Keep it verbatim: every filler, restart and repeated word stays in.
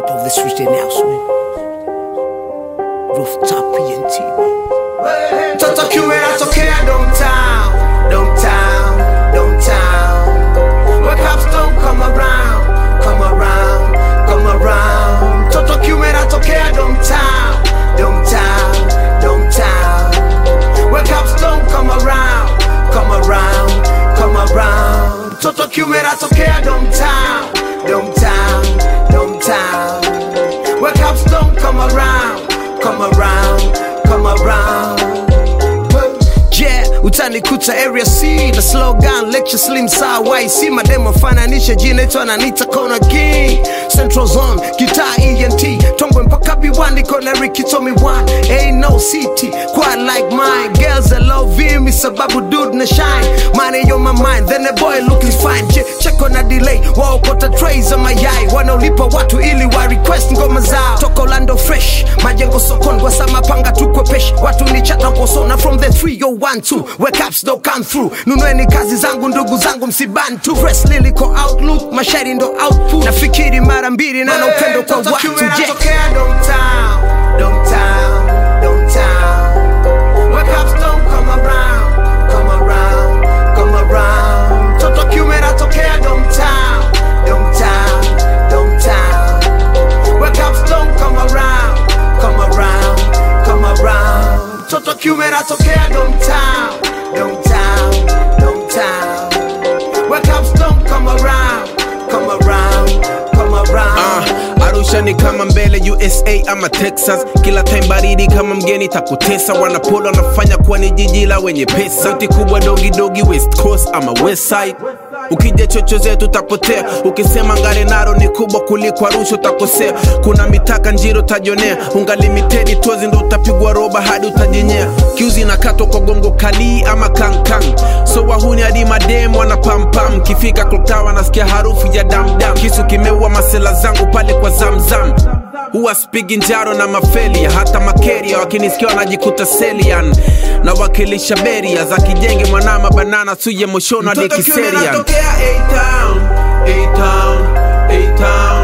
Rap of the street announcement. Rooftop P N T. Toto Cume natokea downtown, downtown, downtown. Where cops don't come around, come around, come around. Toto Cume natokea downtown, downtown, downtown. Where cops don't come around, come around, come around. Toto Cume natokea downtown, downtown, downtown. Where cops don't come around, come around, come around. Yeah, utanikuta area C na slogan lecture slim saa Y C mademo fananisha jina ito ananita kona king Central Zone, guitar E N T Tongwe mpaka B one, niko na Ricky Tommy one Ain't no city, quite like mine Girls that love me, sababu dude na shine Money on my mind, then the boy looking fine Ch Check on a delay, wao kota trays on my eye Wanaolipa watu ili wa request ngoma zao Toko Lando fresh, majengo sokon Wasa mapanga tukwe pesh Watu ni chata posona from the three oh one two Where caps don't come through Nunueni kazi zangu ndugu zangu msibantu Fresh lyrical outlook, mashari ndo output Nafikiri mara mbili na naupendo kwa watu natokea downtown, downtown, downtown. Where cops don't come around, come around, come around. Toto Cume natokea downtown, downtown, downtown. Where cops don't come around, come around, come around. Toto Cume natokea downtown, downtown, downtown. Where cops don't come around, come around, come around. uh, Arusha ni kama mbele U S A ama Texas. Kila time baridi kama mgeni takutesa. Wanapolo wanafanya kuwa ni jiji la wenye pesa. Sauti kubwa dogi dogi West Coast ama West Side. Ukija chocho zetu tapotea. Ukisema ngare naro ni kubwa kuliko Arusha utakosea. Kuna mitaka njiro tajonea. Unga limited tozi ndo utapigwa roba hadi utajenyea. Kiuzi na kato kwa gongo kali ama kang kang. So wahuni hadi madem wana pam pam. Kifika kloktawa nasikia harufu ya dam dam. Kisu kimeua masela zangu pale kwa zamzam. Huwa spigi njaro na mafelia. Hata makeria wakinisikia wanajikuta selian. Na wakilisha beria za kijenge mwanama banana suye moshono hadi kiserian. A-Town, A-Town, A-Town.